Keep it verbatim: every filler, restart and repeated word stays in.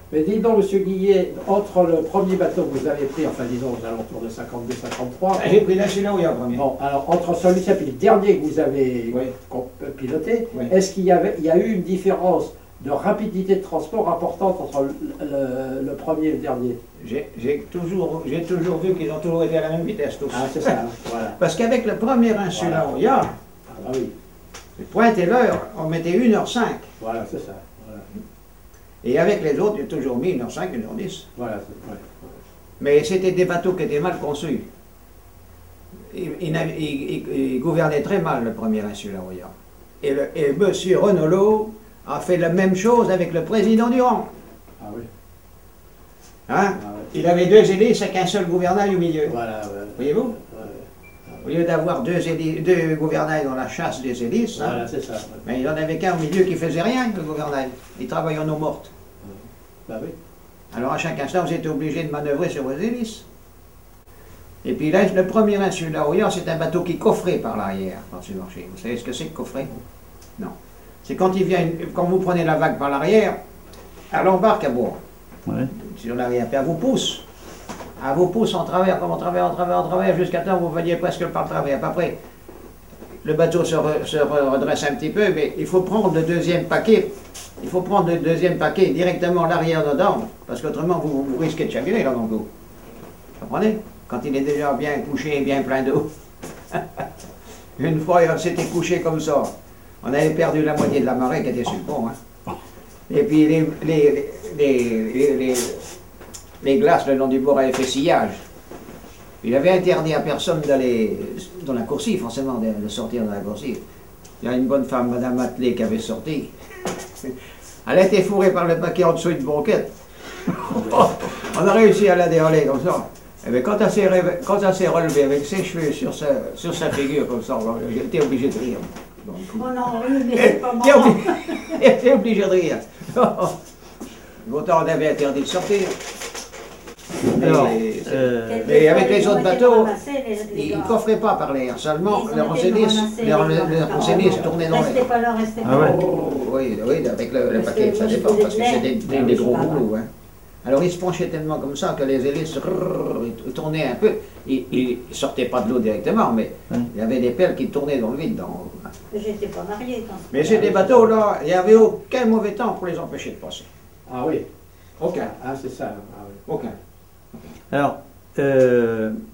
Mais dis donc, monsieur Guillet, entre le premier bateau que vous avez pris, enfin disons aux alentours de cinquante-deux cinquante-trois. J'ai pris l'insula en premier. Bon, alors entre celui-ci et le dernier que vous avez Oui. piloté, Oui. est-ce qu'il y avait, il y a eu une différence de rapidité de transport importante entre le, le- le premier et le dernier? J'ai toujours, j'ai toujours vu qu'ils ont toujours été à la même vitesse tous. Ah, c'est ça, hein, voilà. Parce qu'avec le premier insula Voilà. au Yard, Ah, bah oui, le point et l'heure, on mettait une heure cinq. voilà, c'est ça. Voilà, Et avec les autres, j'ai toujours mis une heure cinq, une heure dix. voilà, c'est- ouais, Mais c'était des bateaux qui étaient mal conçus. Ils, ils n'avaient- ils- ils- ils gouvernaient très mal le premier insula au Yard. Et, le, et M. Renolo a fait la même chose avec le président Durand. ah oui, Hein? ah, ouais. Il avait deux hélices avec un seul gouvernail au milieu. Voilà, ouais. Voyez-vous? Ouais, Au lieu d'avoir deux, héli- deux gouvernails dans la chasse des hélices, hein, voilà, c'est ça. Ouais. mais il n'en avait qu'un au milieu qui faisait rien, le gouvernail. Il travaillait en eau morte. Bah oui. Alors à chaque instant, vous êtes obligé de manœuvrer sur vos hélices. Et puis là, le premier insula au Yard, c'est un bateau qui coffrait par l'arrière quand c'est marché. Vous savez ce que c'est que coffrer? Non. C'est quand il vient, une- quand vous prenez la vague par l'arrière, elle embarque à bord. Ouais. Sur l'arrière, puis elle vous pousse. Elle vous pousse en travers, comme en travers, en travers, en travers, jusqu'à temps que vous veniez presque par le travers. Puis après, le bateau se, re- se re- redresse un petit peu, mais il faut prendre le deuxième paquet. Il faut prendre le deuxième paquet directement l'arrière dedans, parce qu'autrement vous, vous risquez de chavirer là dans le dos. Vous comprenez? Quand il est déjà bien couché et bien plein d'eau. Une fois, on s'était couché comme ça. On avait perdu la moitié de la marée qui était sur le pont. Hein. Et puis les, les, les, les, les, les glaces le long du bord avaient fait sillage. Il avait interdit à personne d'aller dans la coursive, forcément, de, de sortir dans la coursive. Il y a une bonne femme, Madame Matelet, qui avait sorti. Elle a été fourrée par le paquet en dessous d'une banquette. On a réussi à la dérouler comme ça. Et bien, quand elle s'est réve- quand elle s'est relevée avec ses cheveux sur sa, sur sa figure comme ça, j'étais obligé de rire. Donc, Oh non, oui, mais c'est pas J'étais marrant. obligé, j'étais obligé de rire. Pourtant, on avait interdit de sortir. Mais, Alors, c'est- euh, mais avec les autres bateaux, ils ils ne coffraient pas par l'air, seulement Ils ont leurs été hélices, ramassés, leurs les leurs gars. hélices tournaient dans Restez l'air. pas là, restez Ah pas ouais. là. Oui, oui, avec le, le Parce paquet, que ça moi, je dépend, faisais parce que de c'est l'air. des, des- Ah des oui, gros c'est pas boulots. Hein. Alors ils se penchaient tellement comme ça que les hélices rrrr, ils tournaient un peu. Ils ne sortaient pas de l'eau directement, mais Ouais. il y avait des pelles qui tournaient dans le vide. Dans... J'étais pas mariée quand. Mais c'est des bateaux là, il n'y avait aucun mauvais temps pour les empêcher de passer. Ah oui, Aucun. ah c'est ça. Ah, oui. Aucun. alors, euh,